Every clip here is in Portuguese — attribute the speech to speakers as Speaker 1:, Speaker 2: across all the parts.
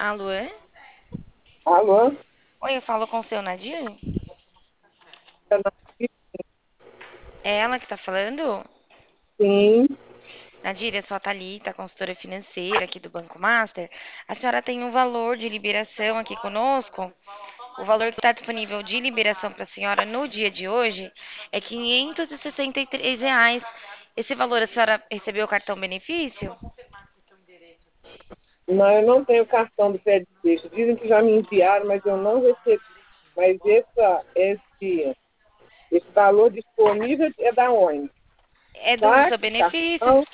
Speaker 1: Alô?
Speaker 2: Alô?
Speaker 1: Oi, eu falo com o seu Nadir? É ela que tá falando?
Speaker 2: Sim,
Speaker 1: Nadir, eu sou a Thalita, consultora financeira aqui do Banco Master. A senhora tem um valor de liberação aqui conosco. O valor que está disponível de liberação para a senhora no dia de hoje é R$ 563. Esse valor a senhora recebeu o cartão benefício?
Speaker 2: não, eu não tenho cartão do Pé de Peixe. Dizem que já me enviaram, mas eu não recebi. Mas esse valor disponível é da onde?
Speaker 1: É do seu
Speaker 2: Saque,
Speaker 1: benefício?
Speaker 2: cartão,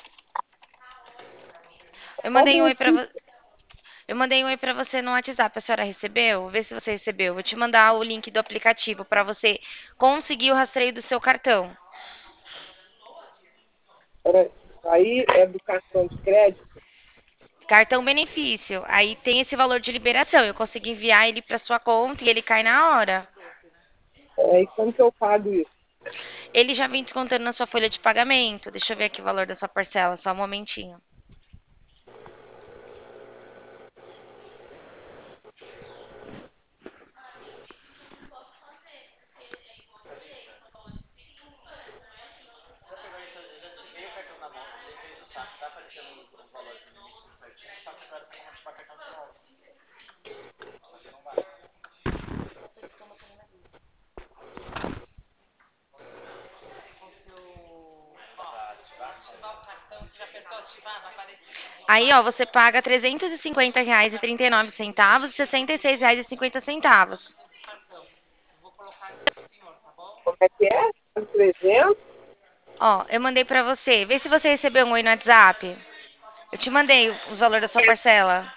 Speaker 1: Eu
Speaker 2: qual
Speaker 1: mandei um oi para
Speaker 2: benefício?
Speaker 1: Eu mandei um oi para você no WhatsApp. A senhora recebeu? Vê se você recebeu. Vou te mandar o link do aplicativo para você conseguir o rastreio do seu cartão.
Speaker 2: Aí é do cartão de crédito.
Speaker 1: Cartão benefício. Aí tem esse valor de liberação. Eu consegui enviar ele para sua conta e ele cai na hora.
Speaker 2: E como que eu pago isso?
Speaker 1: Ele já vem descontando na sua folha de pagamento. Deixa eu ver aqui o valor da sua parcela, só um momentinho. Aí, ó, você paga R$ 350,39 e 66,50 centavos.
Speaker 2: Como é que é? 300?
Speaker 1: Ó, eu mandei pra você. Vê se você recebeu um oi no WhatsApp. Eu te mandei os valores da sua parcela.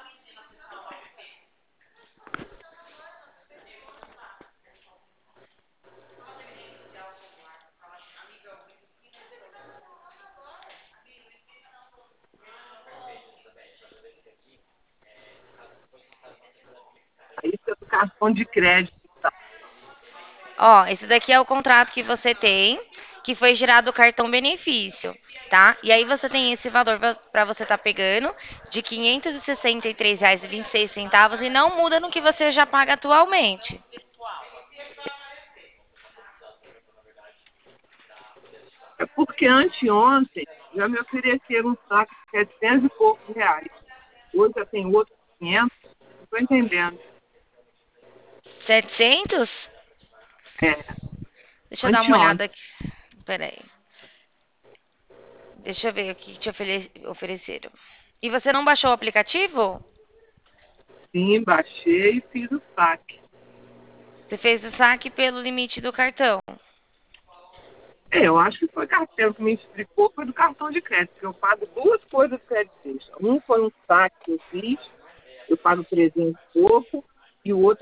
Speaker 2: Isso é do cartão de crédito.
Speaker 1: Ó, esse daqui é o contrato que você tem, que foi gerado o cartão benefício, tá? E aí você tem esse valor para você estar pegando de R$ 563,26 e não muda no que você já paga atualmente.
Speaker 2: É porque anteontem já me ofereceram um saco de 700 e poucos reais. Hoje já tem outro 500. Não estou entendendo.
Speaker 1: 700?
Speaker 2: É,
Speaker 1: Deixa eu dar uma
Speaker 2: anteontem.
Speaker 1: olhada aqui. Peraí. Deixa eu ver o que te ofereceram. E você não baixou o aplicativo?
Speaker 2: Sim, baixei e fiz o saque.
Speaker 1: Você fez o saque pelo limite do cartão.
Speaker 2: Eu acho que foi carteiro que me explicou, foi do cartão de crédito, porque eu pago duas coisas do crédito. Um foi um saque que eu fiz, eu pago 300 e pouco, e o outro